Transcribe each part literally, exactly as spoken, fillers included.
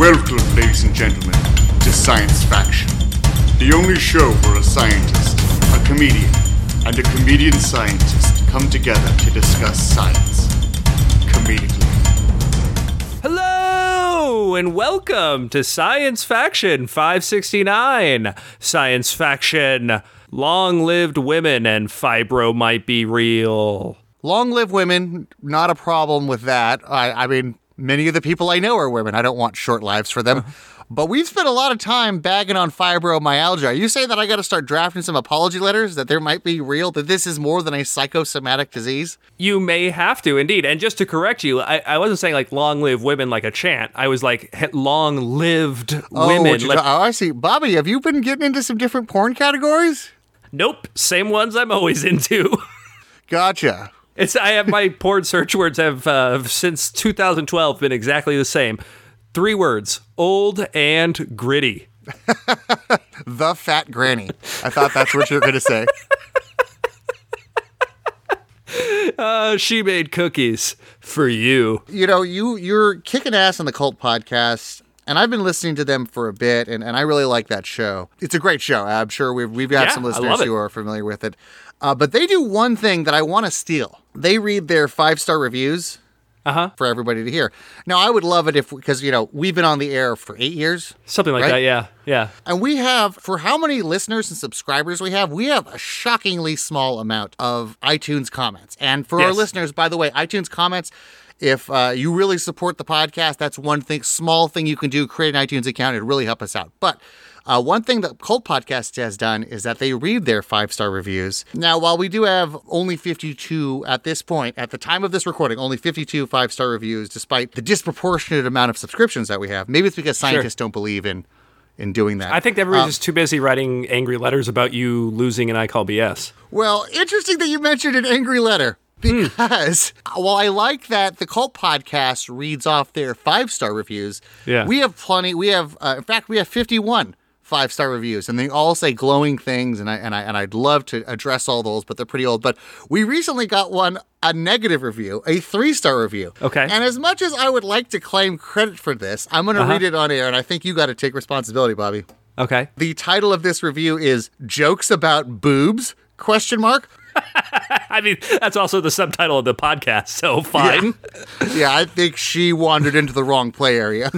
Welcome, ladies and gentlemen, to Science Faction, the only show where a scientist, a comedian, and a comedian scientist come together to discuss science comedically. Hello, and welcome to Science Faction five sixty-nine. Science Faction, long-lived women and fibro might be real. Long live women, not a problem with that. I, I mean, many of the people I know are women. I don't want short lives for them. But we've spent a lot of time bagging on fibromyalgia. Are you saying that I got to start drafting some apology letters, that there might be real, that this is more than a psychosomatic disease? You may have to, indeed. And just to correct you, I, I wasn't saying like long-live women like a chant. I was like long-lived Oh, women. you- Let- oh, I see. Bobby, have you been getting into some different porn categories? nope, same ones I'm always into. Gotcha. It's I have my porn search words have uh, since two thousand twelve been exactly the same. Three words: old and gritty. The fat granny. I thought that's what you were going to say. Uh, she made cookies for you. You know, you, you're kicking ass on the Cult podcast, and I've been listening to them for a bit, and, and I really like that show. It's a great show. I'm sure we've, we've got Yeah, some I listeners love it. who are familiar with it. Uh, but they do one thing that I want to steal. They read their five-star reviews Uh-huh. for everybody to hear. Now, I would love it if, because, you know, we've been on the air for eight years. Something like Right? that, yeah. Yeah. And we have, for how many listeners and subscribers we have, we have a shockingly small amount of iTunes comments. And for our Yes. listeners, by the way, iTunes comments, if uh, you really support the podcast, that's one thing, small thing you can do, create an iTunes account. It'd really help us out. But uh, one thing that Cult Podcast has done is that they read their five-star reviews. Now, while we do have only fifty-two at this point, at the time of this recording, only fifty-two five-star reviews, despite the disproportionate amount of subscriptions that we have. Maybe it's because scientists don't believe in in doing that. I think everybody's just too busy writing angry letters about you losing an I Call B S. Well, interesting that you mentioned an angry letter, because while I like that the Cult Podcast reads off their five-star reviews, Yeah. we have plenty. We have, uh, in fact, we have fifty-one five-star reviews, and they all say glowing things, and I and I and I'd love to address all those, but they're pretty old. But we recently got one, a negative review, a three-star review. Okay. And as much as I would like to claim credit for this, I'm going to Uh-huh. read it on air, and I think you got to take responsibility, Bobby. Okay. The title of this review is "Jokes About Boobs?" Question mark. I mean, that's also the subtitle of the podcast, so fine. Yeah, I think she wandered into the wrong play area.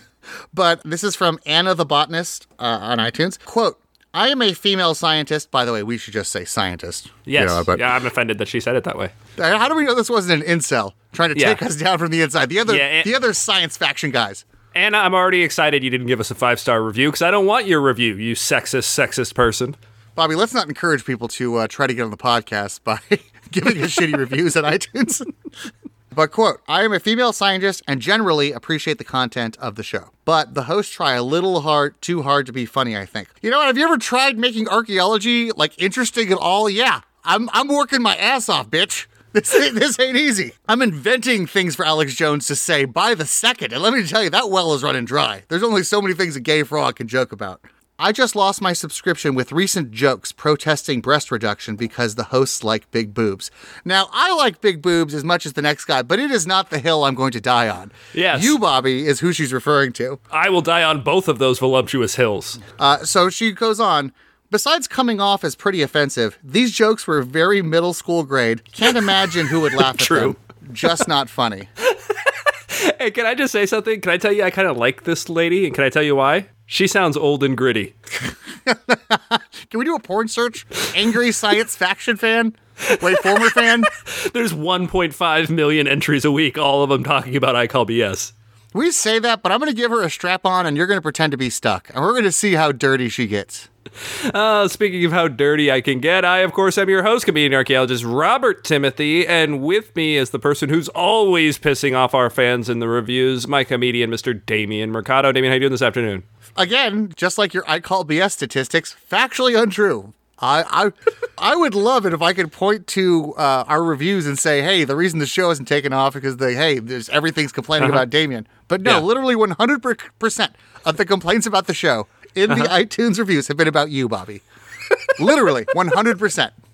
But this is from Anna the Botanist uh, on iTunes. Quote, I am a female scientist. By the way, we should just say scientist. Yes. You know, but Yeah, I'm offended that she said it that way. how do we know this wasn't an incel trying to Yeah. take us down from the inside? The other, Yeah, and- the other science faction guys. Anna, I'm already excited you didn't give us a five-star review because I don't want your review, you sexist, sexist person. Bobby, let's not encourage people to uh, try to get on the podcast by giving us shitty reviews on iTunes. But, quote, I am a female scientist and generally appreciate the content of the show. But the hosts try a little hard, too hard to be funny, I think. You know what? Have you ever tried making archaeology, like, interesting at all? Yeah. I'm I'm working my ass off, bitch. This ain't, this ain't easy. I'm inventing things for Alex Jones to say by the second. And let me tell you, that well is running dry. There's only so many things a gay frog can joke about. I just lost my subscription with recent jokes protesting breast reduction because the hosts like big boobs. Now, I like big boobs as much as the next guy, but it is not the hill I'm going to die on. Yes. You, Bobby, is who she's referring to. I will die on both of those voluptuous hills. Uh, so she goes on. Besides coming off as pretty offensive, these jokes were very middle school grade. Can't imagine who would laugh at True. them. Just not funny. Hey, can I just say something? Can I tell you I kind of like this lady, and can I tell you why? She sounds old and gritty. Can we do a porn search? Angry science faction fan? Wait, former fan? There's one point five million entries a week, all of them talking about I Call B S. We say that, but I'm going to give her a strap on and you're going to pretend to be stuck. And we're going to see how dirty she gets. Uh, speaking of how dirty I can get, I, of course, am your host, comedian archaeologist Robert Timothy, and with me is the person who's always pissing off our fans in the reviews, my comedian, Mister Damien Mercado. Damien, how you doing this afternoon? Again, just like your I Call B S statistics, factually untrue. I I I would love it if I could point to uh, our reviews and say, hey, the reason the show isn't taken off is because, the, hey, there's everything's complaining Uh-huh. about Damien. But no, Yeah. literally one hundred percent of the complaints about the show in the Uh-huh. iTunes reviews have been about you, Bobby. Literally, one hundred percent.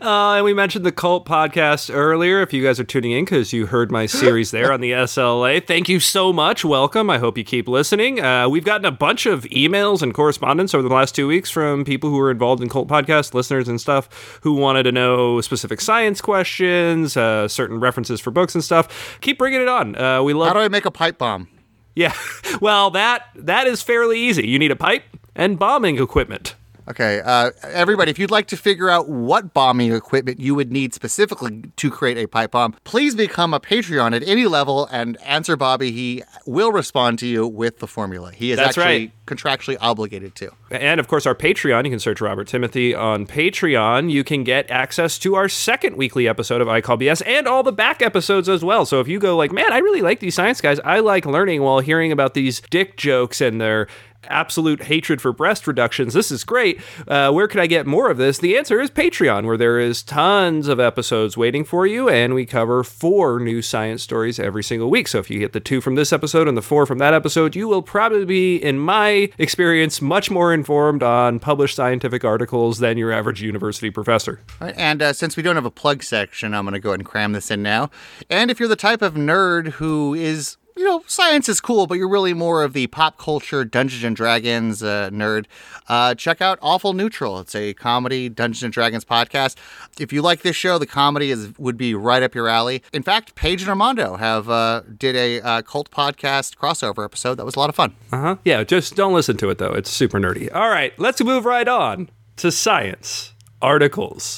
Uh, and we mentioned the Cult podcast earlier. If you guys are tuning in because you heard my series there on the S L A, thank you so much. Welcome. I hope you keep listening. Uh, we've gotten a bunch of emails and correspondence over the last two weeks from people who are involved in Cult podcast, listeners and stuff, who wanted to know specific science questions, uh, certain references for books and stuff. Keep bringing it on. Uh, we love. How do I make a pipe bomb? Yeah, well, that that is fairly easy. You need a pipe and bombing equipment. Okay, uh, everybody, if you'd like to figure out what bombing equipment you would need specifically to create a pipe bomb, please become a Patreon at any level and answer Bobby. He will respond to you with the formula. He is That's actually right. contractually obligated to. And, of course, our Patreon. You can search Robert Timothy on Patreon. You can get access to our second weekly episode of I Call B S and all the back episodes as well. So if you go like, man, I really like these science guys. I like learning while hearing about these dick jokes and their absolute hatred for breast reductions. This is great. Uh, where can I get more of this? The answer is Patreon, where there is tons of episodes waiting for you, and we cover four new science stories every single week. So if you get the two from this episode and the four from that episode, you will probably be, in my experience, much more informed on published scientific articles than your average university professor. All right, and uh, since we don't have a plug section, I'm going to go ahead and cram this in now. And if you're the type of nerd who is, you know, science is cool, but you're really more of the pop culture Dungeons and Dragons uh, nerd, uh, check out Awful Neutral. It's a comedy Dungeons and Dragons podcast. If you like this show, the comedy is would be right up your alley. In fact, Paige and Armando have uh, did a uh, cult podcast crossover episode. That was a lot of fun. Uh-huh. Yeah, just don't listen to it, though. It's super nerdy. All right, let's move right on to science articles.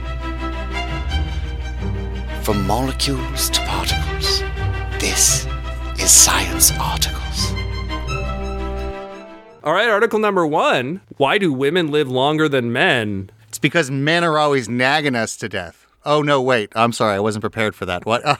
From molecules to particles, this is Science Articles. All right, article number one. Why do women live longer than men? It's because men are always nagging us to death. Oh, no, wait. I'm sorry. I wasn't prepared for that. What? Uh,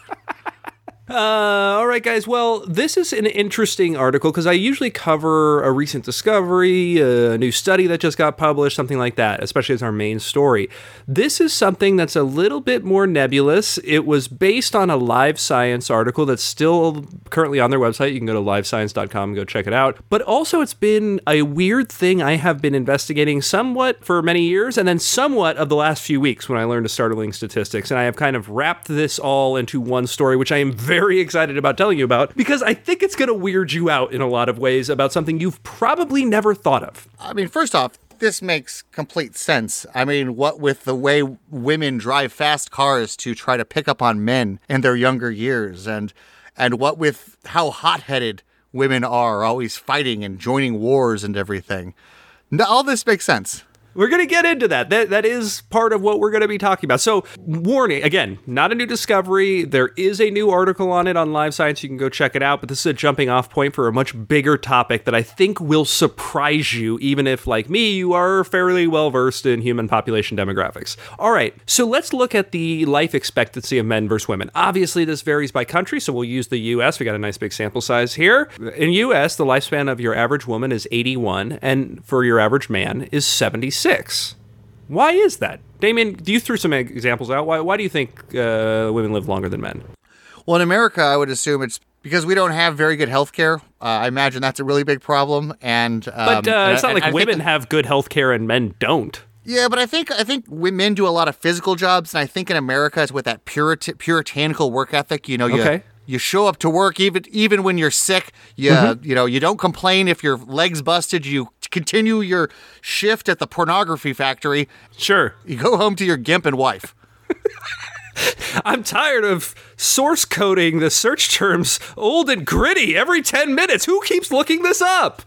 Uh, all right, guys. Well, this is an interesting article because I usually cover a recent discovery, a new study that just got published, something like that, especially as our main story. This is something that's a little bit more nebulous. It was based on a Live Science article that's still currently on their website. You can go to live science dot com and go check it out. But also, it's been a weird thing I have been investigating somewhat for many years, and then somewhat of the last few weeks when I learned a startling statistics. And I have kind of wrapped this all into one story, which I am very very excited about telling you about because I think it's going to weird you out in a lot of ways about something you've probably never thought of. I mean, first off, this makes complete sense. I mean, what with the way women drive fast cars to try to pick up on men in their younger years, and and what with how hot-headed women are, always fighting and joining wars and everything. All this makes sense. We're going to get into that. That that is part of what we're going to be talking about. So, warning, again, not a new discovery. There is a new article on it on Live Science. You can go check it out. But this is a jumping off point for a much bigger topic that I think will surprise you, even if, like me, you are fairly well versed in human population demographics. All right, so let's look at the life expectancy of men versus women. Obviously, this varies by country, so we'll use the U S. We got a nice big sample size here. In U S, the lifespan of your average woman is eighty-one, and for your average man is seventy-six. Six. Why is that? Damien, you threw some examples out. Why, why do you think uh, women live longer than men? Well, in America, I would assume it's because we don't have very good health care. Uh, I imagine that's a really big problem. And um, But uh, it's not and, like and women that, have good health care and men don't. Yeah, but I think I think women do a lot of physical jobs, and I think in America it's with that purit- puritanical work ethic. You know, you, Okay. you show up to work even even when you're sick. You Mm-hmm. you know you don't complain if your leg's busted. You continue your shift at the pornography factory. Sure. You go home to your gimp and wife. I'm tired of source coding the search terms old and gritty every ten minutes. Who keeps looking this up?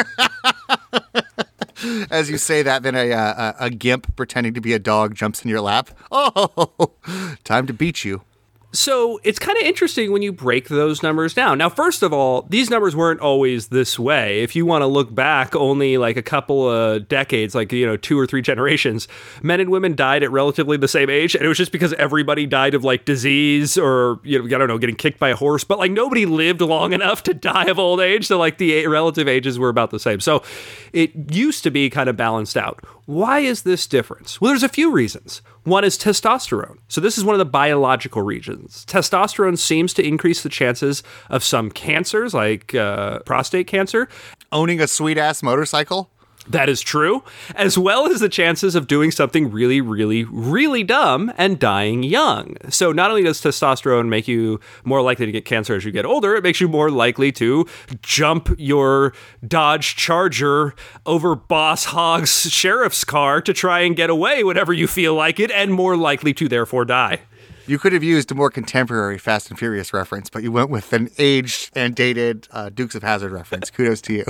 As you say that, then a, uh, a a gimp pretending to be a dog jumps in your lap. Oh, time to beat you. So it's kind of interesting when you break those numbers down. Now, first of all, these numbers weren't always this way. If you want to look back only like a couple of decades, like, you know, two or three generations, men and women died at relatively the same age. And it was just because everybody died of like disease or, you know, I don't know, getting kicked by a horse. But like nobody lived long enough to die of old age. So like the relative ages were about the same. So it used to be kind of balanced out. Why is this difference? Well, there's a few reasons. One is testosterone. So this is one of the biological reasons. Testosterone seems to increase the chances of some cancers, like uh, prostate cancer. Owning a sweet-ass motorcycle? That is true, as well as the chances of doing something really, really, really dumb and dying young. So not only does testosterone make you more likely to get cancer as you get older, it makes you more likely to jump your Dodge Charger over Boss Hogg's sheriff's car to try and get away whenever you feel like it, and more likely to therefore die. You could have used a more contemporary Fast and Furious reference, but you went with an aged and dated uh, Dukes of Hazzard reference. Kudos to you.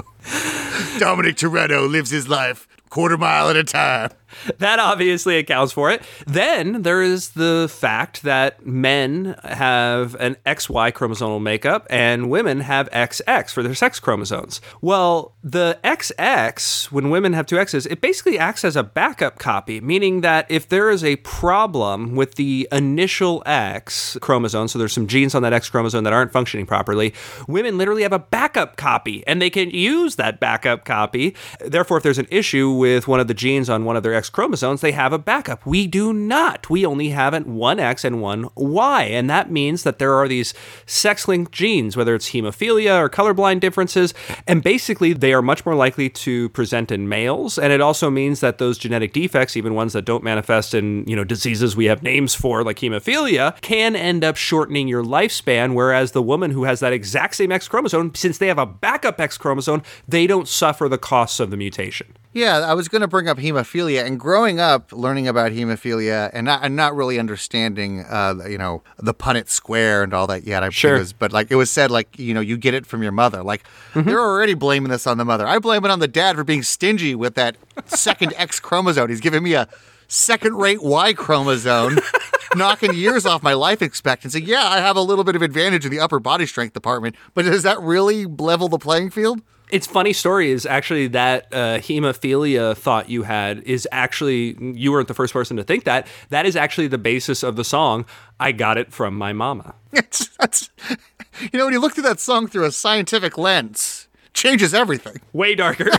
Dominic Toretto lives his life quarter mile at a time. That obviously accounts for it. Then there is the fact that men have an X Y chromosomal makeup and women have X X for their sex chromosomes. Well, the X X, when women have two X's, it basically acts as a backup copy, meaning that if there is a problem with the initial X chromosome, so there's some genes on that X chromosome that aren't functioning properly, women literally have a backup copy, and they can use that backup copy. Therefore, if there's an issue with one of the genes on one of their X chromosomes, they have a backup. We do not. We only have one X and one Y. And that means that there are these sex-linked genes, whether it's hemophilia or colorblind differences. And basically, they are much more likely to present in males. And it also means that those genetic defects, even ones that don't manifest in, you know, diseases we have names for, like hemophilia, can end up shortening your lifespan. Whereas the woman who has that exact same X chromosome, since they have a backup X chromosome, they don't suffer the costs of the mutation. Yeah, I was going to bring up hemophilia, and growing up, learning about hemophilia and not, and not really understanding, uh, you know, the Punnett square and all that yet. I, sure. It was, but like it was said, like, you know, you get it from your mother. Like mm-hmm. They're already blaming this on the mother. I blame it on the dad for being stingy with that second X chromosome. He's giving me a second-rate Y chromosome, knocking years off my life expectancy. Yeah, I have a little bit of advantage in the upper body strength department, but does that really level the playing field? It's funny story is actually that uh, hemophilia thought you had is actually, you weren't the first person to think that. That is actually the basis of the song, I Got It From My Mama. It's, that's, you know, when you look through that song through a scientific lens, changes everything. Way darker.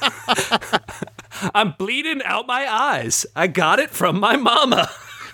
I'm bleeding out my eyes. I got it from my mama.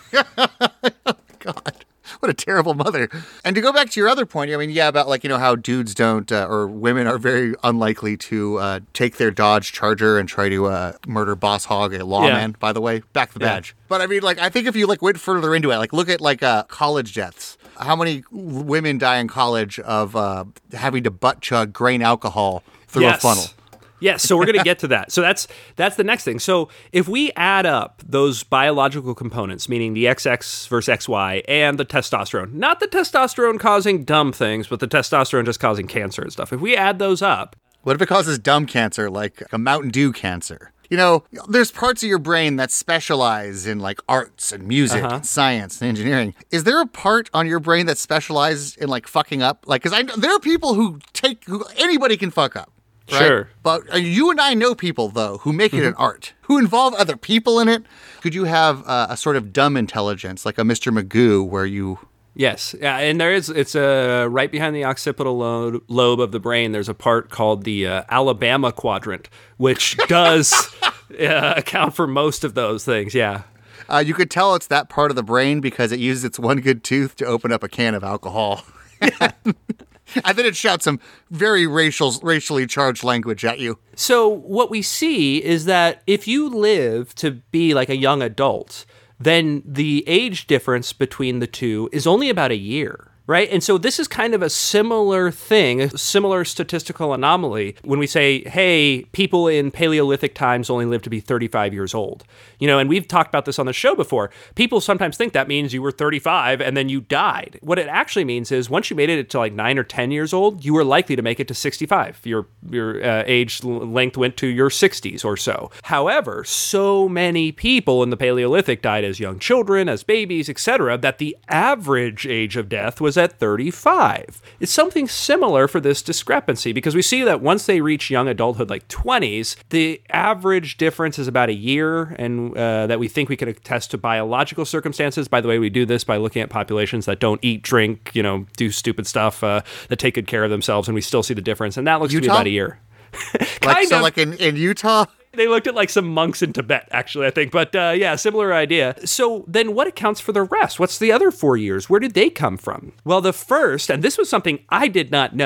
Oh, God. What a terrible mother. And to go back to your other point, I mean, yeah, about like, you know, how dudes don't, uh, or women are very unlikely to uh, take their Dodge Charger and try to uh, murder Boss Hogg, a lawman, yeah. by the way. Back the badge. Yeah. But I mean, like, I think if you like went further into it, like look at like uh, college deaths. How many women die in college of uh, having to butt chug grain alcohol through yes. a funnel? Yes, so we're going to get to that. So that's that's the next thing. So if we add up those biological components, meaning the X X versus X Y and the testosterone, not the testosterone causing dumb things, but the testosterone just causing cancer and stuff. If we add those up. What if it causes dumb cancer, like a Mountain Dew cancer? You know, there's parts of your brain that specialize in like arts and music uh-huh. and science and engineering. Is there a part on your brain that specializes in like fucking up? Like, because I there are people who take, who anybody can fuck up. Right? Sure. But uh, you and I know people, though, who make it mm-hmm. an art, who involve other people in it. Could you have uh, a sort of dumb intelligence, like a Mister Magoo, where you... Yes. Yeah, and there is, it's uh, right behind the occipital lobe, lobe of the brain, there's a part called the uh, Alabama quadrant, which does uh, account for most of those things, yeah. Uh, you could tell it's that part of the brain because it uses its one good tooth to open up a can of alcohol. Yeah. And then it shouts some very racial, racially charged language at you. So what we see is that if you live to be like a young adult, then the age difference between the two is only about a year, right? And so this is kind of a similar thing, a similar statistical anomaly when we say, hey, people in Paleolithic times only lived to be thirty-five years old. You know, and we've talked about this on the show before. People sometimes think that means you were thirty-five and then you died. What it actually means is once you made it to like nine or ten years old, you were likely to make it to sixty-five. Your your uh, age length went to your sixties or so. However, so many people in the Paleolithic died as young children, as babies, et cetera, that the average age of death was at thirty-five. It's something similar for this discrepancy because we see that once they reach young adulthood, like twenties, the average difference is about a year, and uh, that we think we can attest to biological circumstances. By the way, we do this by looking at populations that don't eat, drink, you know, do stupid stuff, uh, that take good care of themselves, and we still see the difference. And that looks Utah? to be about a year. Like, so of. like in, in Utah? They looked at like some monks in Tibet, actually, I think. But uh, yeah, similar idea. So then what accounts for the rest? What's the other four years? Where did they come from? Well, the first, and this was something I did not know,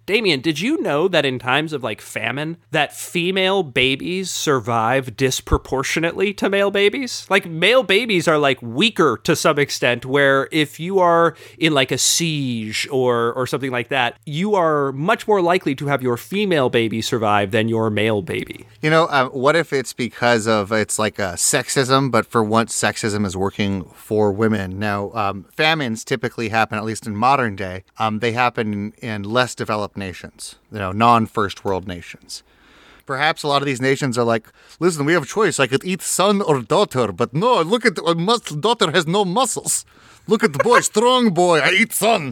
Damien, did you know that in times of like famine, that female babies survive disproportionately to male babies? Like male babies are like weaker to some extent, where if you are in like a siege or or something like that, you are much more likely to have your female baby survive than your male baby. You know, uh, what if it's because of, it's like a sexism, but for once sexism is working for women? Now, um, famines typically happen, at least in modern day, um, they happen in, in less developed nations, you know, non-first world nations. Perhaps a lot of these nations are like, listen, we have a choice. I could eat son or daughter, but no, look at the mus- daughter has no muscles. Look at the boy, strong boy. I eat son.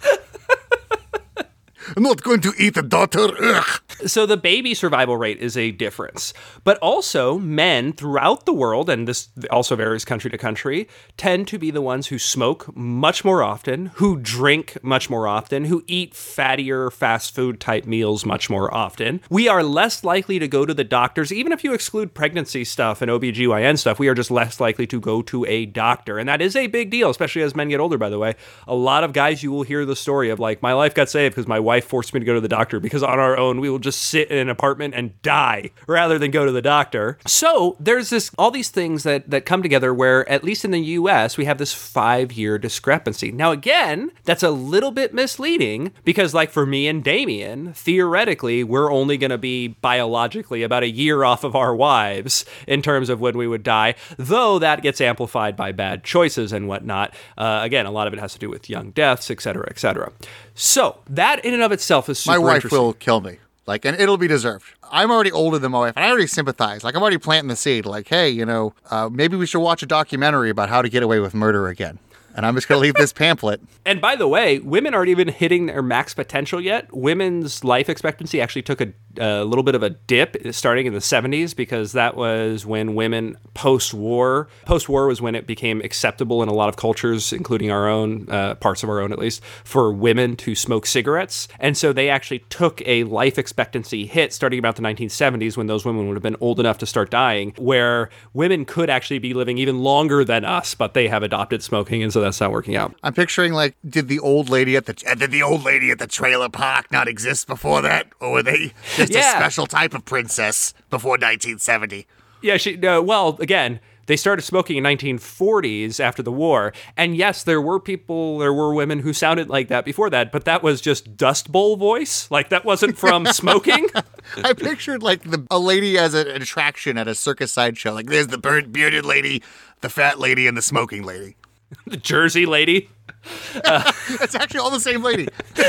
I'm not going to eat a daughter. Ugh. So the baby survival rate is a difference. But also, men throughout the world, and this also varies country to country, tend to be the ones who smoke much more often, who drink much more often, who eat fattier, fast food type meals much more often. We are less likely to go to the doctors, even if you exclude pregnancy stuff and O B G Y N stuff, we are just less likely to go to a doctor. And that is a big deal, especially as men get older, by the way. A lot of guys, you will hear the story of like, my life got saved because my wife forced me to go to the doctor, because on our own, we will just sit in an apartment and die rather than go to the doctor. So there's this, all these things that, that come together where, at least in the U S, we have this five-year discrepancy. Now, again, that's a little bit misleading because, like for me and Damien, theoretically, we're only going to be biologically about a year off of our wives in terms of when we would die, though that gets amplified by bad choices and whatnot. Uh, again, a lot of it has to do with young deaths, et cetera, et cetera. So that in and of itself is super My wife interesting. will kill me. Like, and it'll be deserved. I'm already older than my wife, and I already sympathize. Like, I'm already planting the seed. Like, hey, you know, uh, maybe we should watch a documentary about how to get away with murder again. And I'm just going to leave this pamphlet. And by the way, women aren't even hitting their max potential yet. Women's life expectancy actually took a, a little bit of a dip starting in the seventies, because that was when women post-war, post-war was when it became acceptable in a lot of cultures, including our own, uh, parts of our own at least, for women to smoke cigarettes. And so they actually took a life expectancy hit starting about the nineteen seventies, when those women would have been old enough to start dying, where women could actually be living even longer than us, but they have adopted smoking, and so that's not working out. I'm picturing, like, did the old lady at the did the old lady at the trailer park not exist before that, or were they just Yeah. a special type of princess before nineteen seventy? Yeah, she, uh, well, again, they started smoking in nineteen forties after the war. And yes, there were people, there were women who sounded like that before that, but that was just Dust Bowl voice. Like, that wasn't from smoking. I pictured, like, the, a lady as an attraction at a circus sideshow. Like, there's the bird bearded lady, the fat lady, and the smoking lady. The Jersey lady. Uh, It's actually all the same lady.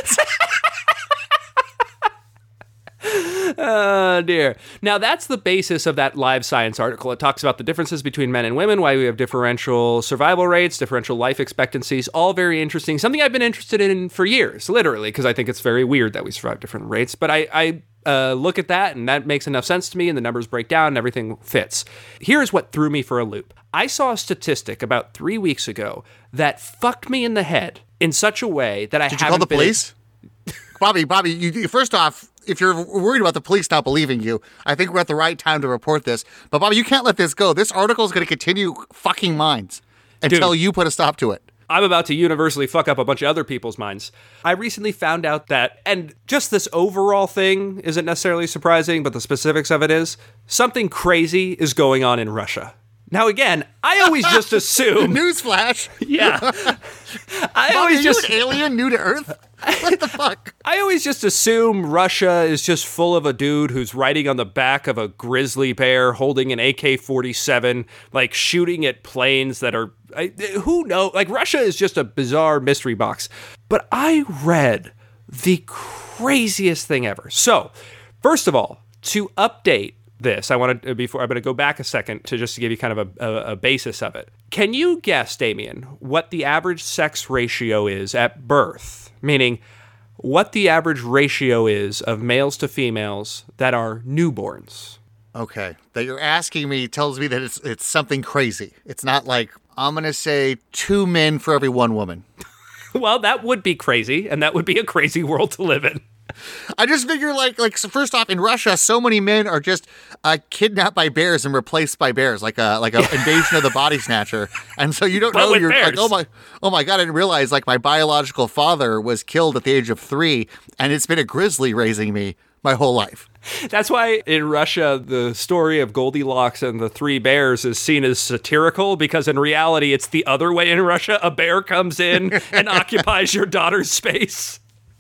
Oh, dear. Now, that's the basis of that Live Science article. It talks about the differences between men and women, why we have differential survival rates, differential life expectancies, all very interesting. Something I've been interested in for years, literally, because I think it's very weird that we survive different rates. But I, I uh, look at that, and that makes enough sense to me, and the numbers break down, and everything fits. Here's what threw me for a loop. I saw a statistic about three weeks ago that fucked me in the head in such a way that I Did you haven't call the been- police? Bobby, Bobby, you, you- first off, if you're worried about the police not believing you, I think we're at the right time to report this. But Bobby, you can't let this go. This article is going to continue fucking minds until Dude. you put a stop to it. I'm about to universally fuck up a bunch of other people's minds. I recently found out that, and just this overall thing isn't necessarily surprising, but the specifics of it is, something crazy is going on in Russia. Now, again, I always just assume... Newsflash. Yeah. I Bobby, always are just... you an alien new to Earth? What the fuck? I always just assume Russia is just full of a dude who's riding on the back of a grizzly bear holding an A K forty-seven, like shooting at planes that are, I, who knows? Like, Russia is just a bizarre mystery box. But I read the craziest thing ever. So, first of all, to update this, I want to, before I'm going to go back a second to just to give you kind of a, a, a basis of it. Can you guess, Damien, what the average sex ratio is at birth? Meaning, what the average ratio is of males to females that are newborns. Okay, that you're asking me tells me that it's it's something crazy. It's not like, I'm going to say two men for every one woman. Well, that would be crazy, and that would be a crazy world to live in. I just figure, like, like so first off, in Russia, so many men are just uh, kidnapped by bears and replaced by bears, like a like a invasion of the body snatcher. And so you don't But know with you're bears. like, oh my, oh my god, I didn't realize like my biological father was killed at the age of three, and it's been a grizzly raising me my whole life. That's why in Russia, the story of Goldilocks and the three bears is seen as satirical, because in reality, it's the other way in Russia. A bear comes in and occupies your daughter's space.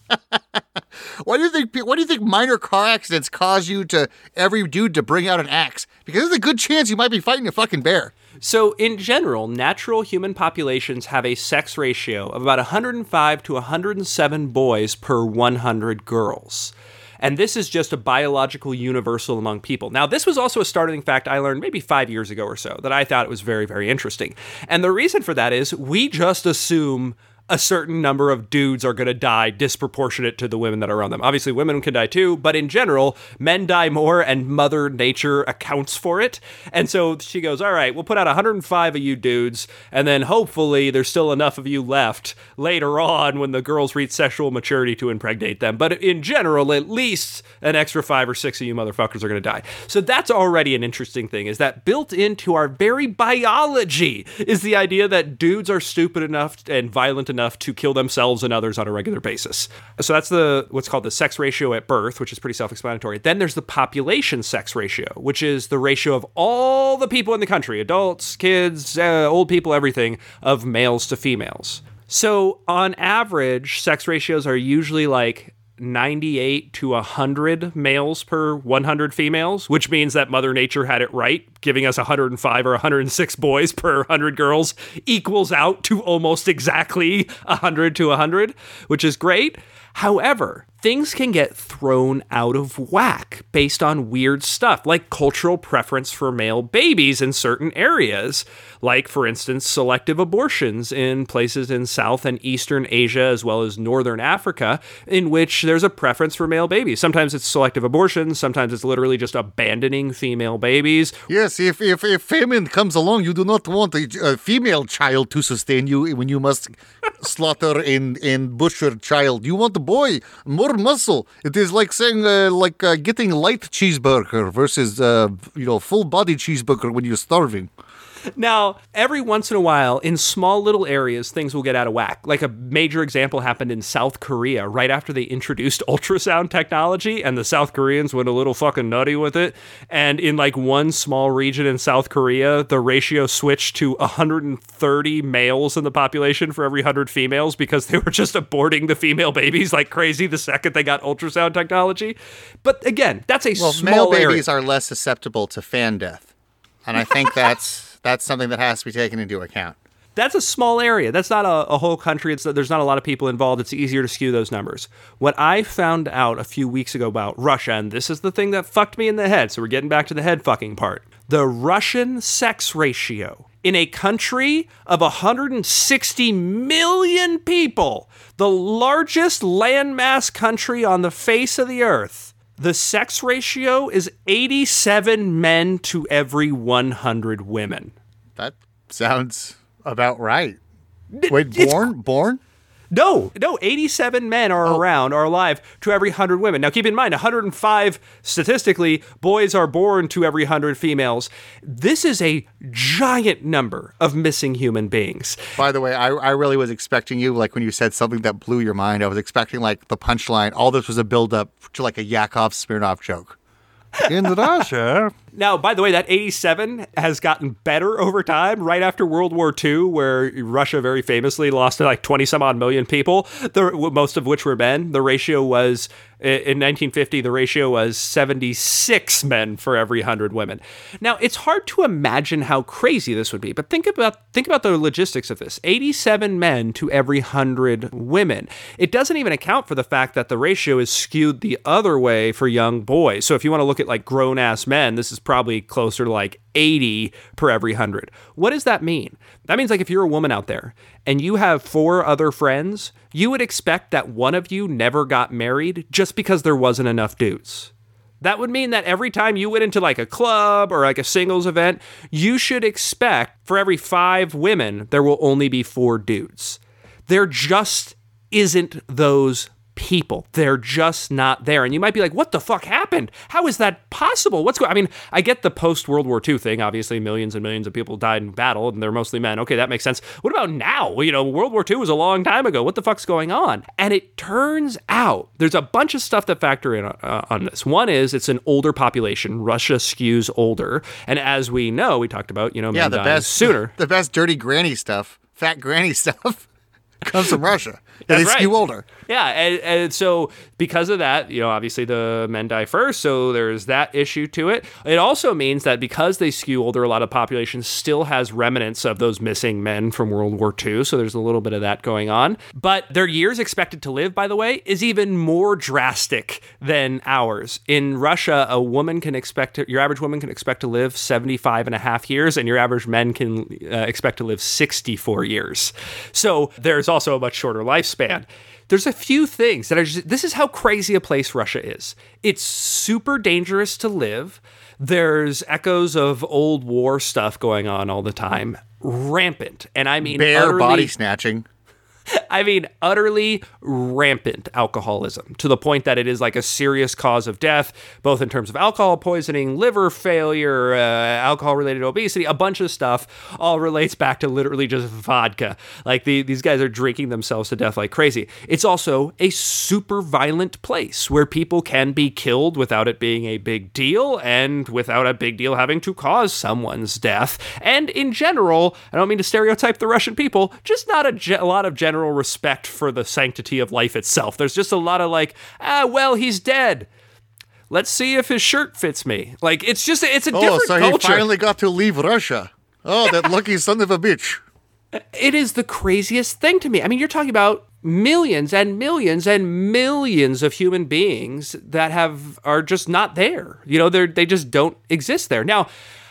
Why do you think? Why do you think minor car accidents cause you to every dude to bring out an axe? Because there's a good chance you might be fighting a fucking bear. So, in general, natural human populations have a sex ratio of about one hundred five to one hundred seven boys per one hundred girls. And this is just a biological universal among people. Now, this was also a startling fact I learned maybe five years ago or so that I thought was very, very interesting. And the reason for that is we just assume a certain number of dudes are going to die disproportionate to the women that are around them. Obviously, women can die too, but in general, men die more, and Mother Nature accounts for it. And so she goes, all right, we'll put out one hundred five of you dudes, and then hopefully there's still enough of you left later on when the girls reach sexual maturity to impregnate them. But in general, at least an extra five or six of you motherfuckers are going to die. So that's already an interesting thing, is that built into our very biology is the idea that dudes are stupid enough and violent enough enough to kill themselves and others on a regular basis. So that's the what's called the sex ratio at birth, which is pretty self-explanatory. Then there's the population sex ratio, which is the ratio of all the people in the country, adults, kids, uh, old people, everything, of males to females. So on average, sex ratios are usually like ninety-eight to one hundred males per one hundred females, which means that Mother Nature had it right, giving us one hundred five or one hundred six boys per one hundred girls equals out to almost exactly one hundred to one hundred, which is great. However, things can get thrown out of whack based on weird stuff, like cultural preference for male babies in certain areas, like, for instance, selective abortions in places in South and Eastern Asia, as well as Northern Africa, in which there's a preference for male babies. Sometimes it's selective abortions, sometimes it's literally just abandoning female babies. Yes, if if, if famine comes along, you do not want a, a female child to sustain you when you must slaughter and, and butcher child. You want a boy, more muscle. It is like saying, uh, like uh, getting light cheeseburger versus, uh, you know, full body cheeseburger when you're starving. Now, every once in a while, in small little areas, things will get out of whack. Like a major example happened in South Korea right after they introduced ultrasound technology, and the South Koreans went a little fucking nutty with it. And in like one small region in South Korea, the ratio switched to one hundred thirty males in the population for every one hundred females because they were just aborting the female babies like crazy the second they got ultrasound technology. But again, that's a Well, small male area. babies are less susceptible to fan death. And I think that's that's something that has to be taken into account. That's a small area. That's not a, a whole country. It's, there's not a lot of people involved. It's easier to skew those numbers. What I found out a few weeks ago about Russia, and this is the thing that fucked me in the head, so we're getting back to the head fucking part. The Russian sex ratio in a country of one hundred sixty million people, the largest landmass country on the face of the earth, the sex ratio is eighty-seven men to every one hundred women. That sounds about right. Wait, It's- born? Born? No, no, eighty-seven men are Oh. around, are alive to every one hundred women. Now, keep in mind, one hundred five, statistically, boys are born to every one hundred females. This is a giant number of missing human beings. By the way, I, I really was expecting you, like when you said something that blew your mind, I was expecting like the punchline. All this was a build-up to like a Yakov Smirnoff joke. In Russia. Now, by the way, that eighty-seven has gotten better over time. Right after World War Two, where Russia very famously lost like twenty some odd million people, the, most of which were men, the ratio was, in nineteen fifty, the ratio was seventy-six men for every one hundred women. Now, it's hard to imagine how crazy this would be, but think about think about the logistics of this. eighty-seven men to every one hundred women. It doesn't even account for the fact that the ratio is skewed the other way for young boys. So if you want to look at like grown-ass men, this is probably closer to like eighty per every one hundred. What does that mean? That means like if you're a woman out there and you have four other friends, you would expect that one of you never got married just because there wasn't enough dudes. That would mean that every time you went into like a club or like a singles event, you should expect for every five women, there will only be four dudes. There just isn't those people. They're just not there. And you might be like, what the fuck happened? How is that possible? What's going I mean, I get the post-World War Two thing. Obviously, millions and millions of people died in battle, and they're mostly men. Okay, that makes sense. What about now? You know, World War Two was a long time ago. What the fuck's going on? And it turns out there's a bunch of stuff that factor in uh, on this. One is it's an older population. Russia skews older. And as we know, we talked about, you know, Yeah, men the dying best sooner. The best dirty granny stuff, fat granny stuff, comes from Russia. That's they right. skew older. Yeah, and, and so because of that, you know, obviously the men die first, so there's that issue to it. It also means that because they skew older, a lot of population still has remnants of those missing men from World War Two, so there's a little bit of that going on. But their years expected to live, by the way, is even more drastic than ours. In Russia, a woman can expect, to, your average woman can expect to live seventy-five and a half years, and your average men can uh, expect to live sixty-four years. So there's also a much shorter lifespan. There's a few things that are just, this is how crazy a place Russia is. It's super dangerous to live. There's echoes of old war stuff going on all the time. Rampant. And I mean, Bear utterly, body snatching. I mean, utterly rampant alcoholism to the point that it is like a serious cause of death, both in terms of alcohol poisoning, liver failure, uh, alcohol-related obesity, a bunch of stuff all relates back to literally just vodka. Like the, these guys are drinking themselves to death like crazy. It's also a super violent place where people can be killed without it being a big deal and without a big deal having to cause someone's death. And in general, I don't mean to stereotype the Russian people, just not a, ge- a lot of general respect for the sanctity of life itself. There's just a lot of like, ah, well, he's dead. Let's see if his shirt fits me. Like, it's just, it's a Oh, different so culture. he finally got to leave Russia. Oh, that lucky son of a bitch. It is the craziest thing to me. I mean, you're talking about millions and millions and millions of human beings that have are just not there. You know, they they just don't exist there. Now,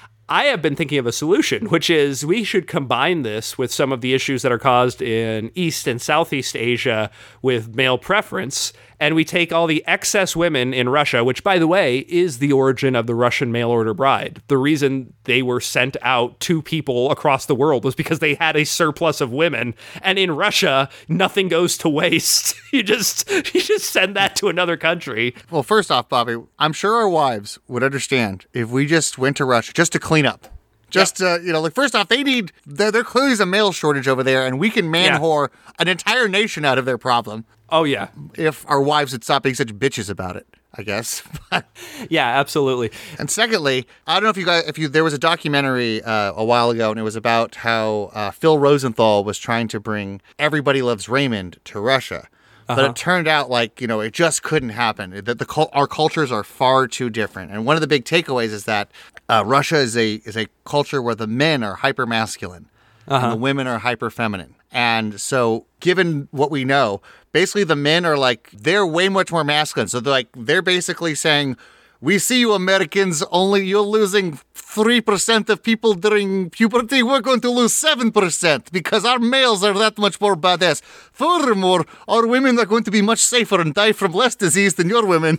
I have been thinking of a solution, which is we should combine this with some of the issues that are caused in East and Southeast Asia with male preference, and we take all the excess women in Russia, which, by the way, is the origin of the Russian mail-order bride. The reason they were sent out to people across the world was because they had a surplus of women, and in Russia, nothing goes to waste. You just you just send that to another country. Well, first off, Bobby, I'm sure our wives would understand if we just went to Russia just to clean up. Just, uh, you know, like, first off, they need, there, there clearly is a male shortage over there, and we can man Yeah. whore an entire nation out of their problem Oh, yeah. if our wives would stop being such bitches about it, I guess. Yeah, absolutely. And secondly, I don't know if you guys, if you, there was a documentary uh, a while ago, and it was about how uh, Phil Rosenthal was trying to bring Everybody Loves Raymond to Russia. But Uh-huh. it turned out like, you know, it just couldn't happen. That the cul- our cultures are far too different. And one of the big takeaways is that uh, Russia is a is a culture where the men are hyper masculine Uh-huh. and the women are hyper feminine. And so, given what we know, basically the men are like, they're way much more masculine. So they're like, they're basically saying, we see you Americans, only you're losing three percent of people during puberty. We're going to lose seven percent because our males are that much more badass. Furthermore, our women are going to be much safer and die from less disease than your women.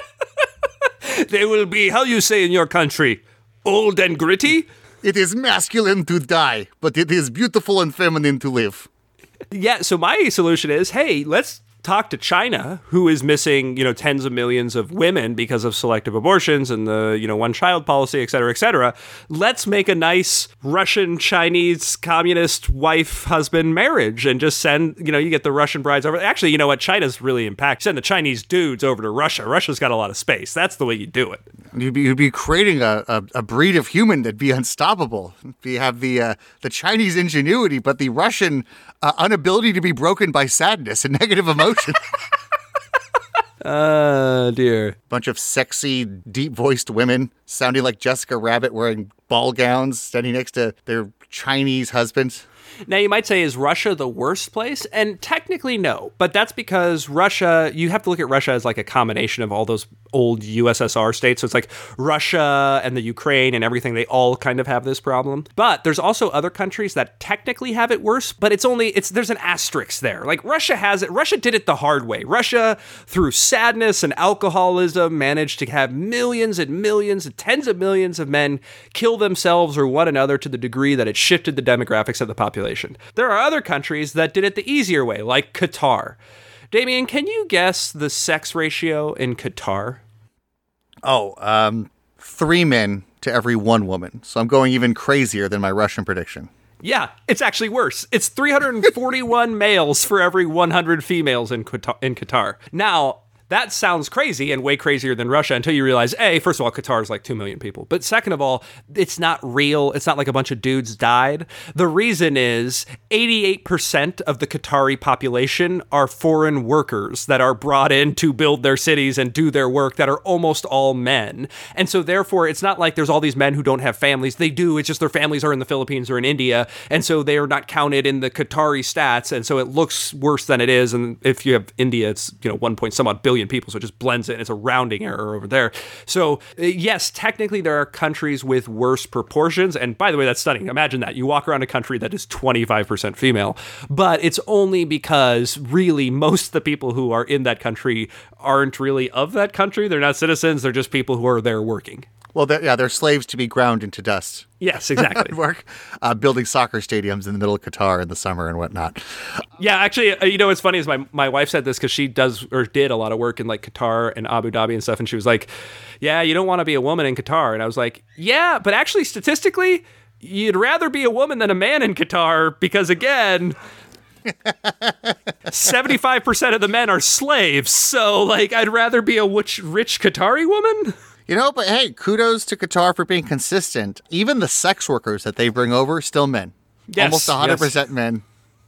They will be, how you say in your country, old and gritty? It is masculine to die, but it is beautiful and feminine to live. Yeah, so my solution is, hey, let's talk to China, who is missing, you know, tens of millions of women because of selective abortions and the, you know, one-child policy, et cetera, et cetera. Let's make a nice Russian-Chinese communist wife-husband marriage and just send, you know, you get the Russian brides over. Actually, you know what? China's really impact. Send the Chinese dudes over to Russia. Russia's got a lot of space. That's the way you do it. You'd be, you'd be creating a, a, a breed of human that'd be unstoppable. You have the uh, the Chinese ingenuity, but the Russian uh, inability to be broken by sadness and negative emotion. Uh, dear. Bunch of sexy, deep-voiced women sounding like Jessica Rabbit wearing ball gowns, standing next to their Chinese husbands. Now, you might say, is Russia the worst place? And technically, no. But that's because Russia, you have to look at Russia as like a combination of all those old U S S R states. So it's like Russia and the Ukraine and everything. They all kind of have this problem. But there's also other countries that technically have it worse, but it's only, it's there's an asterisk there. Like Russia has it. Russia did it the hard way. Russia, through sadness and alcoholism, managed to have millions and millions and tens of millions of men kill themselves or one another to the degree that it shifted the demographics of the population. There are other countries that did it the easier way, like Qatar. Damien, can you guess the sex ratio in Qatar? Oh, um, three men to every one woman. So I'm going even crazier than my Russian prediction. Yeah, it's actually worse. It's three hundred forty-one males for every one hundred females in Qatar. In Qatar. Now, that sounds crazy and way crazier than Russia until you realize, A, first of all, Qatar is like two million people. But second of all, it's not real. It's not like a bunch of dudes died. The reason is eighty-eight percent of the Qatari population are foreign workers that are brought in to build their cities and do their work that are almost all men. And so therefore, it's not like there's all these men who don't have families. They do. It's just their families are in the Philippines or in India. And so they are not counted in the Qatari stats. And so it looks worse than it is. And if you have India, it's, you know, one point some odd billion people, so it just blends it. It's a rounding error over there. So yes, technically there are countries with worse proportions, and by the way, that's stunning. Imagine that you walk around a country that is twenty-five percent female, but it's only because really most of the people who are in that country aren't really of that country. They're not citizens. They're just people who are there working. Well, they're, yeah, they're slaves to be ground into dust. Yes, exactly. Work uh, building soccer stadiums in the middle of Qatar in the summer and whatnot. Yeah, actually, uh, you know what's funny is my, my wife said this because she does or did a lot of work in like Qatar and Abu Dhabi and stuff, and she was like, yeah, you don't want to be a woman in Qatar. And I was like, yeah, but actually statistically, you'd rather be a woman than a man in Qatar because, again... seventy-five percent of the men are slaves, so like I'd rather be a rich, rich Qatari woman. You know, but hey, kudos to Qatar for being consistent. Even the sex workers that they bring over, still men. Yes, almost one hundred percent yes. men.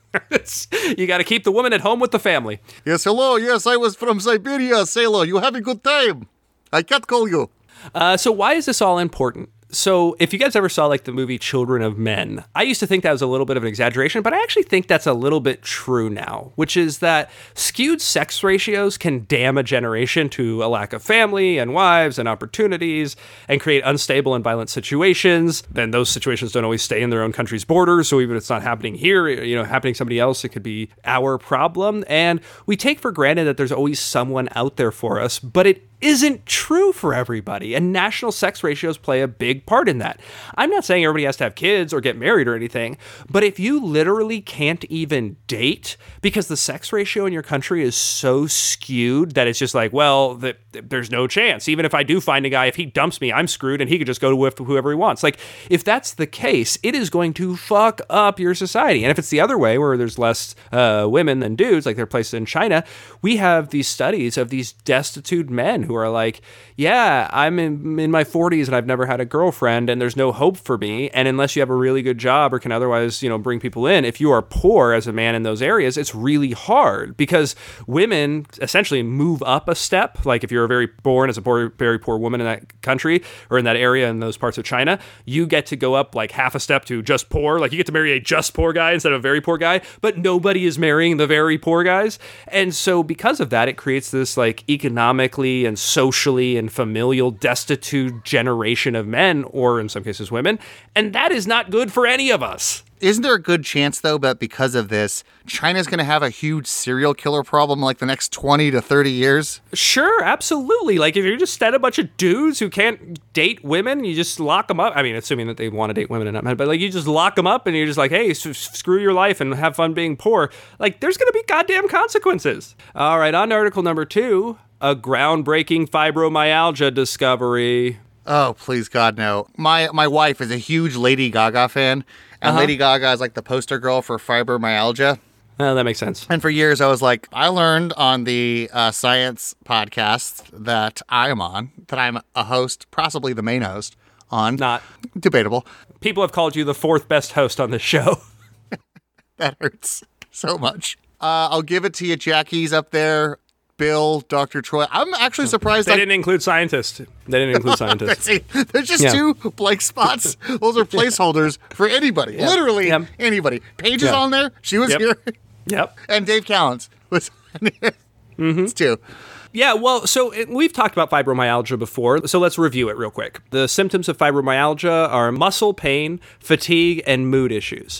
You got to keep the woman at home with the family. Yes, hello. Yes, I was from Siberia, sailor. You have a good time. I can't call you. Uh, so why is this all important? So if you guys ever saw like the movie Children of Men, I used to think that was a little bit of an exaggeration, but I actually think that's a little bit true now, which is that skewed sex ratios can damn a generation to a lack of family and wives and opportunities and create unstable and violent situations. Then those situations don't always stay in their own country's borders. So even if it's not happening here, you know, happening somebody else, it could be our problem. And we take for granted that there's always someone out there for us, but it isn't true for everybody, and national sex ratios play a big part in that. I'm not saying everybody has to have kids or get married or anything, but if you literally can't even date because the sex ratio in your country is so skewed that it's just like, well, the, there's no chance. Even if I do find a guy, if he dumps me, I'm screwed and he could just go with whoever he wants. Like, if that's the case, it is going to fuck up your society. And if it's the other way, where there's less uh, women than dudes, like they're places in China, we have these studies of these destitute men who are like, yeah, I'm in, in my forties and I've never had a girlfriend and there's no hope for me. And unless you have a really good job or can otherwise, you know, bring people in, if you are poor as a man in those areas, it's really hard because women essentially move up a step. Like if you're a very born as a poor, very poor woman in that country or in that area in those parts of China, you get to go up like half a step to just poor. Like you get to marry a just poor guy instead of a very poor guy, but nobody is marrying the very poor guys. And so because of that, it creates this like economically and socially and familial destitute generation of men, or in some cases women, and that is not good for any of us. Isn't there a good chance, though, that because of this, China's going to have a huge serial killer problem like the next twenty to thirty years? Sure, absolutely. Like, if you're just a bunch of dudes who can't date women, you just lock them up. I mean, assuming that they want to date women and not men, but, like, you just lock them up and you're just like, hey, s- screw your life and have fun being poor. Like, there's going to be goddamn consequences. All right, on to article number two, a groundbreaking fibromyalgia discovery. Oh, please, God, no. My my wife is a huge Lady Gaga fan, and Uh-huh. Lady Gaga is like the poster girl for fibromyalgia. Oh, that makes sense. And for years, I was like, I learned on the uh, science podcast that I am on, that I'm a host, possibly the main host on. Not. Debatable. People have called you the fourth best host on this show. That hurts so much. Uh, I'll give it to you. Jackie's up there. Bill, Doctor Troy. I'm actually surprised. They I- didn't include scientists. They didn't include scientists. See, there's just Yeah. two blank spots. Those are placeholders for anybody. Yeah. Literally Yeah. anybody. Paige is Yeah. on there. She was Yep. here. Yep. And Dave Callens was on here. Mm-hmm. It's two. Yeah, well, so it, we've talked about fibromyalgia before, so let's review it real quick. The symptoms of fibromyalgia are muscle pain, fatigue, and mood issues.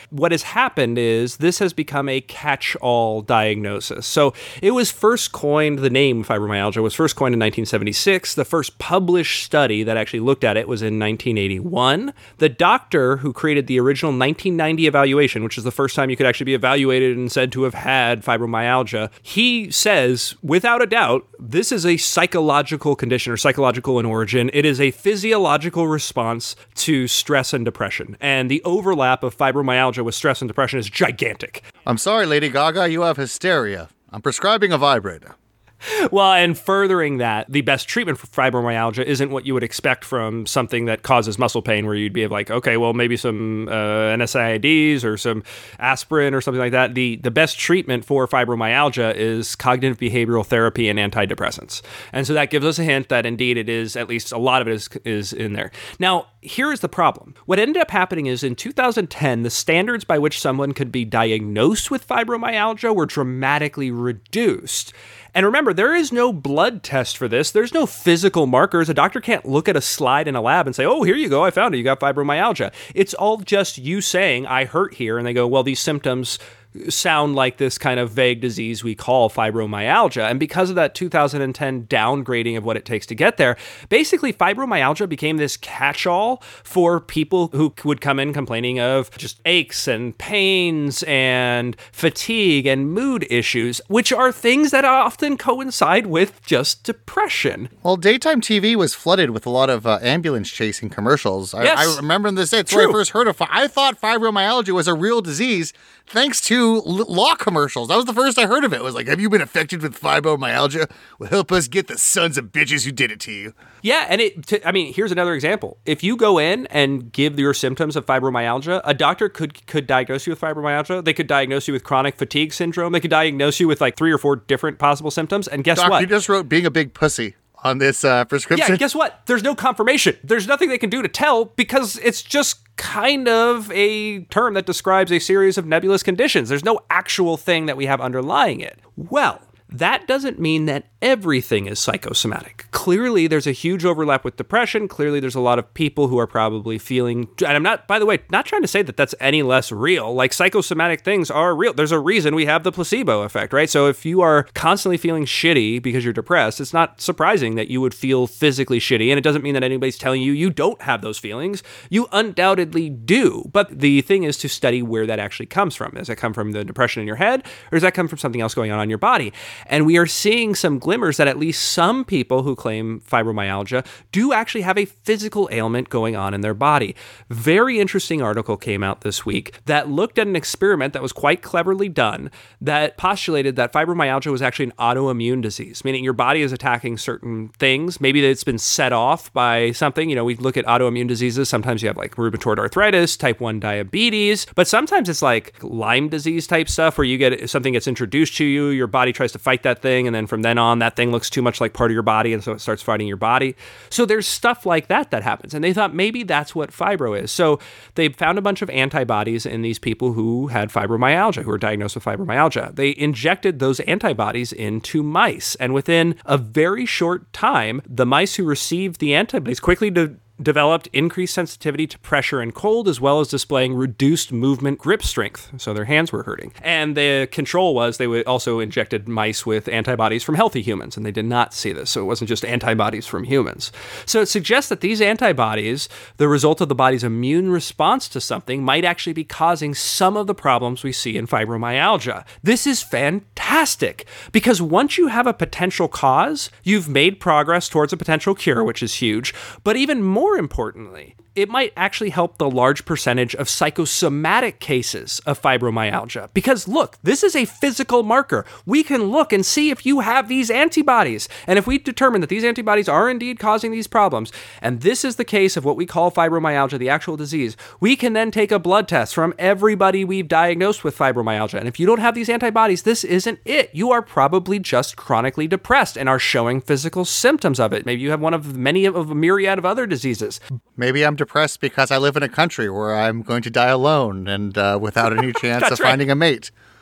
what has happened is this has become a catch-all diagnosis. So it was first coined, the name fibromyalgia was first coined in nineteen seventy-six. The first published study that actually looked at it was in nineteen eighty-one. The doctor who created the original nineteen ninety evaluation, which is the first time you could actually be evaluated and said to have had fibromyalgia, he says, without a doubt, this is a psychological condition or psychological in origin. It is a physiological response to stress and depression. And the overlap of fibromyalgia with stress and depression is gigantic. I'm sorry, Lady Gaga, you have hysteria. I'm prescribing a vibrator. Well, and furthering that, the best treatment for fibromyalgia isn't what you would expect from something that causes muscle pain, where you'd be like, okay, well, maybe some uh, N S A I Ds or some aspirin or something like that. The the best treatment for fibromyalgia is cognitive behavioral therapy and antidepressants. And so that gives us a hint that indeed it is, at least a lot of it is, is in there. Now, here is the problem. What ended up happening is in two thousand ten, the standards by which someone could be diagnosed with fibromyalgia were dramatically reduced. And remember, there is no blood test for this. There's no physical markers. A doctor can't look at a slide in a lab and say, oh, here you go, I found it, you got fibromyalgia. It's all just you saying, I hurt here. And they go, well, these symptoms sound like this kind of vague disease we call fibromyalgia. And because of that two thousand ten downgrading of what it takes to get there, basically fibromyalgia became this catch-all for people who would come in complaining of just aches and pains and fatigue and mood issues, which are things that often coincide with just depression. Well, daytime T V was flooded with a lot of uh, ambulance chasing commercials. I, yes. I remember this. It's where I first heard of it. I thought fibromyalgia was a real disease thanks to law commercials. That was the first I heard of it. It was like, have you been affected with fibromyalgia? Well, help us get the sons of bitches who did it to you. Yeah, and it, t- I mean, here's another example. If you go in and give your symptoms of fibromyalgia, a doctor could could diagnose you with fibromyalgia. They could diagnose you with chronic fatigue syndrome. They could diagnose you with like three or four different possible symptoms. And guess Doc, what? you just wrote being a big pussy on this uh, prescription. Yeah, guess what? There's no confirmation. There's nothing they can do to tell because it's just kind of a term that describes a series of nebulous conditions. There's no actual thing that we have underlying it. Well, that doesn't mean that everything is psychosomatic. Clearly, there's a huge overlap with depression. Clearly, there's a lot of people who are probably feeling, and I'm not, by the way, not trying to say that that's any less real. Like, psychosomatic things are real. There's a reason we have the placebo effect, right? So if you are constantly feeling shitty because you're depressed, it's not surprising that you would feel physically shitty. And it doesn't mean that anybody's telling you you don't have those feelings. You undoubtedly do. But the thing is to study where that actually comes from. Does that come from the depression in your head, or does that come from something else going on in your body? And we are seeing some glimmers that at least some people who claim fibromyalgia do actually have a physical ailment going on in their body. Very interesting article came out this week that looked at an experiment that was quite cleverly done that postulated that fibromyalgia was actually an autoimmune disease, meaning your body is attacking certain things. Maybe it's been set off by something. You know, we look at autoimmune diseases. Sometimes you have like rheumatoid arthritis, type one diabetes, but sometimes it's like Lyme disease type stuff where you get something gets introduced to you, your body tries to fight that thing, and then from then on, that thing looks too much like part of your body, and so it starts fighting your body. So there's stuff like that that happens, and they thought maybe that's what fibro is. So they found a bunch of antibodies in these people who had fibromyalgia, who were diagnosed with fibromyalgia. They injected those antibodies into mice, and within a very short time, the mice who received the antibodies quickly de- developed increased sensitivity to pressure and cold, as well as displaying reduced movement grip strength. So their hands were hurting. And the control was they would also injected mice with antibodies from healthy humans, and they did not see this. So it wasn't just antibodies from humans. So it suggests that these antibodies, the result of the body's immune response to something, might actually be causing some of the problems we see in fibromyalgia. This is fantastic, because once you have a potential cause, you've made progress towards a potential cure, which is huge. But even more More importantly, it might actually help the large percentage of psychosomatic cases of fibromyalgia. Because look, this is a physical marker. We can look and see if you have these antibodies. And if we determine that these antibodies are indeed causing these problems, and this is the case of what we call fibromyalgia, the actual disease, we can then take a blood test from everybody we've diagnosed with fibromyalgia. And if you don't have these antibodies, this isn't it. You are probably just chronically depressed and are showing physical symptoms of it. Maybe you have one of many of a myriad of other diseases. Maybe I'm depressed because I live in a country where I'm going to die alone and uh, without any chance of right. finding a mate.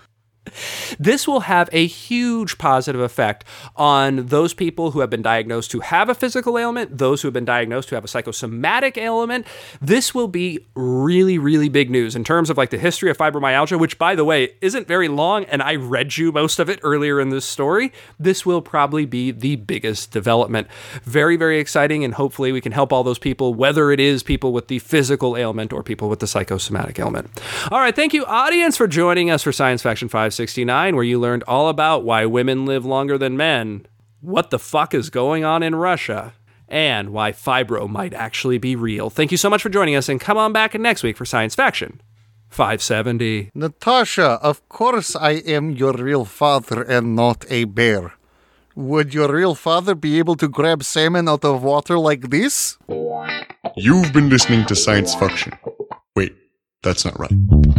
This will have a huge positive effect on those people who have been diagnosed to have a physical ailment, those who have been diagnosed to have a psychosomatic ailment. This will be really, really big news in terms of like the history of fibromyalgia, which, by the way, isn't very long, and I read you most of it earlier in this story. This will probably be the biggest development. Very, very exciting, and hopefully we can help all those people, whether it is people with the physical ailment or people with the psychosomatic ailment. All right, thank you, audience, for joining us for Science Faction five sixty-nine, where you learned all about why women live longer than men, what the fuck is going on in Russia, and why fibro might actually be real. Thank you so much for joining us, and come on back next week for Science Faction five seventy. Natasha, of course I am your real father and not a bear. Would your real father be able to grab salmon out of water like this? You've been listening to Science Faction. Wait, that's not right.